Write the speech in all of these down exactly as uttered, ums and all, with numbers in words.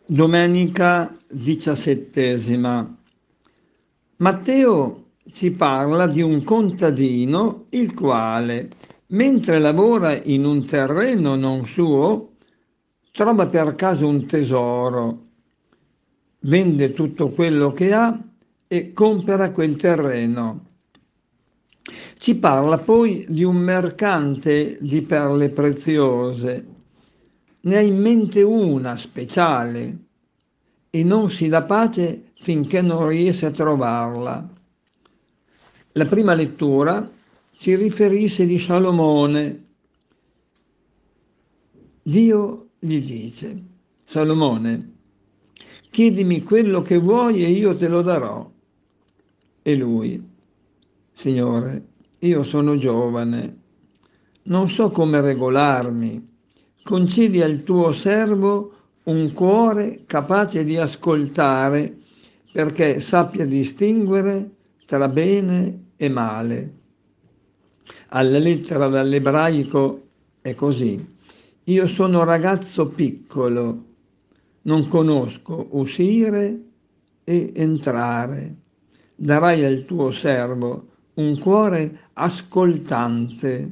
Domenica diciassettesima. Matteo ci parla di un contadino il quale, mentre lavora in un terreno non suo, trova per caso un tesoro, vende tutto quello che ha e compra quel terreno. Ci parla poi di un mercante di perle preziose. Ne ha in mente una speciale e non si dà pace finché non riesce a trovarla. La prima lettura ci riferisce di Salomone. Dio gli dice: Salomone, chiedimi quello che vuoi e io te lo darò. E lui: Signore, io sono giovane, non so come regolarmi. Concedi al tuo servo un cuore capace di ascoltare, perché sappia distinguere tra bene e male. Alla lettera dall'ebraico è così: io sono ragazzo piccolo, non conosco uscire e entrare. Darai al tuo servo un cuore ascoltante.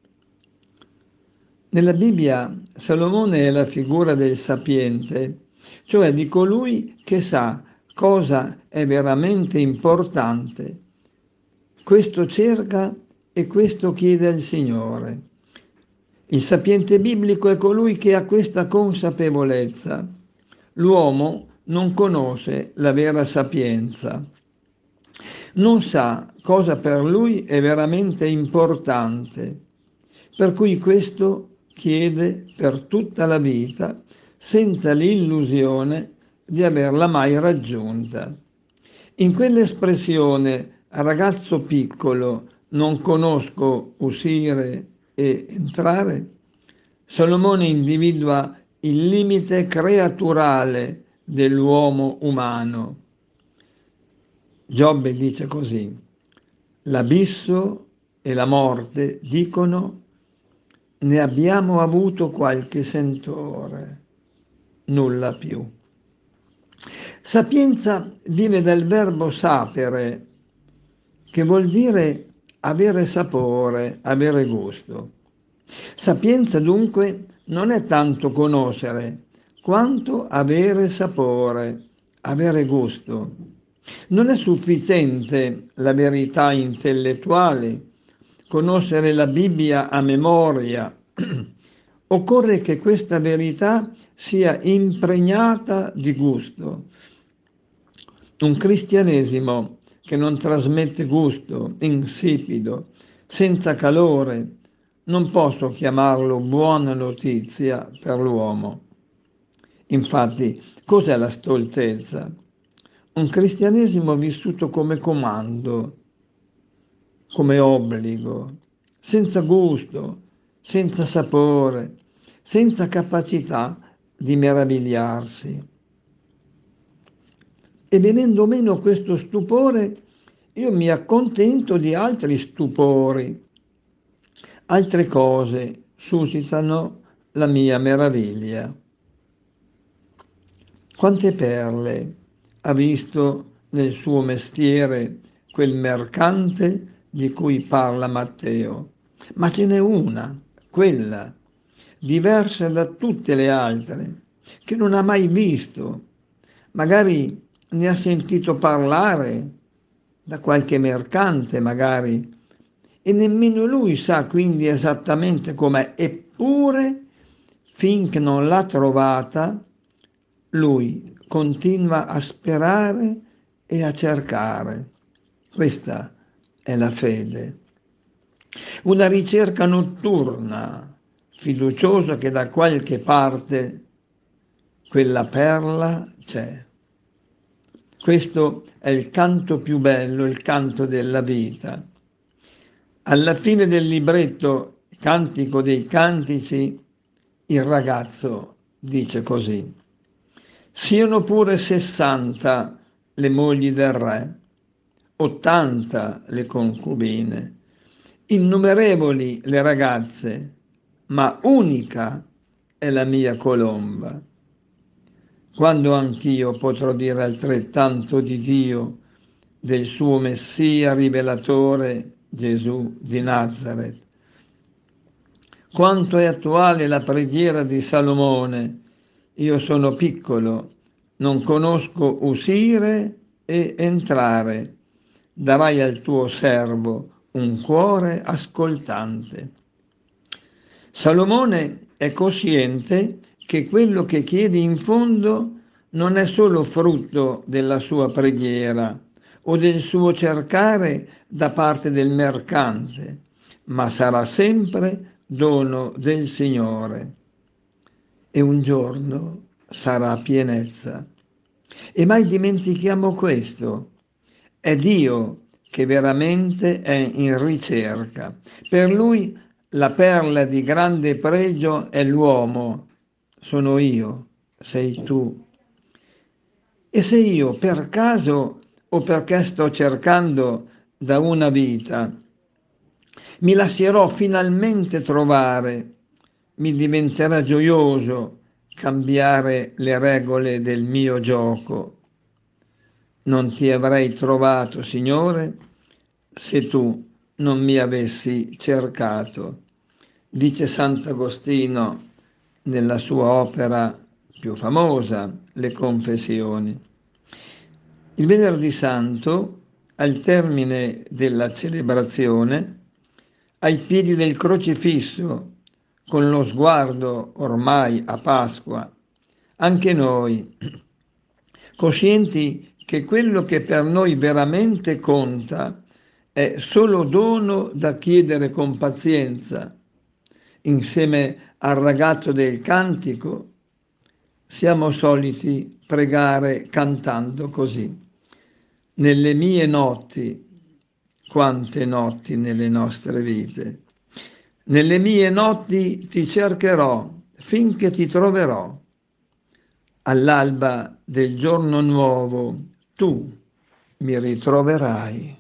Nella Bibbia Salomone è la figura del sapiente, cioè di colui che sa cosa è veramente importante. Questo cerca e questo chiede al Signore. Il sapiente biblico è colui che ha questa consapevolezza. L'uomo non conosce la vera sapienza. Non sa cosa per lui è veramente importante, per cui questo chiede per tutta la vita, senza l'illusione di averla mai raggiunta. In quell'espressione ragazzo piccolo, non conosco uscire e entrare, Salomone individua il limite creaturale dell'uomo umano. Giobbe dice così: l'abisso e la morte dicono ne abbiamo avuto qualche sentore, nulla più. Sapienza viene dal verbo sapere, che vuol dire avere sapore, avere gusto. Sapienza dunque non è tanto conoscere, quanto avere sapore, avere gusto. Non è sufficiente la verità intellettuale, conoscere la Bibbia a memoria. Occorre che questa verità sia impregnata di gusto. Un cristianesimo che non trasmette gusto, insipido, senza calore, non posso chiamarlo buona notizia per l'uomo. Infatti, cos'è la stoltezza? Un cristianesimo vissuto come comando, come obbligo, senza gusto, senza sapore, senza capacità di meravigliarsi. E venendo meno questo stupore, io mi accontento di altri stupori. Altre cose suscitano la mia meraviglia. Quante perle ha visto nel suo mestiere quel mercante di cui parla Matteo? Ma ce n'è una, quella, diversa da tutte le altre, che non ha mai visto. Magari ne ha sentito parlare da qualche mercante, magari, e nemmeno lui sa quindi esattamente com'è. Eppure, finché non l'ha trovata, lui continua a sperare e a cercare. Questa è la fede. Una ricerca notturna, fiduciosa che da qualche parte quella perla c'è. Questo è il canto più bello, il canto della vita. Alla fine del libretto Cantico dei Cantici, il ragazzo dice così: siano pure sessanta le mogli del re, ottanta le concubine, innumerevoli le ragazze, ma unica è la mia colomba. quando anch'io potrò dire altrettanto di Dio, del suo Messia rivelatore, Gesù di Nazaret. Quanto è attuale la preghiera di Salomone: io sono piccolo, non conosco uscire e entrare, darai al tuo servo un cuore ascoltante. Salomone è cosciente che quello che chiede in fondo non è solo frutto della sua preghiera o del suo cercare da parte del mercante, ma sarà sempre dono del Signore. E un giorno sarà pienezza. E mai dimentichiamo questo: è Dio che veramente è in ricerca. Per Lui la perla di grande pregio è l'uomo, sono io, sei tu. E se io per caso o perché sto cercando da una vita mi lascerò finalmente trovare, mi diventerà gioioso cambiare le regole del mio gioco. Non ti avrei trovato, Signore, se tu non mi avessi cercato, dice Sant'Agostino nella sua opera più famosa, Le Confessioni. Il Venerdì Santo, al termine della celebrazione, ai piedi del crocifisso, con lo sguardo ormai a Pasqua, anche noi, coscienti che quello che per noi veramente conta è solo dono da chiedere con pazienza, insieme al ragazzo del cantico, siamo soliti pregare cantando così: nelle mie notti, quante notti nelle nostre vite, nelle mie notti ti cercherò finché ti troverò. All'alba del giorno nuovo tu mi ritroverai.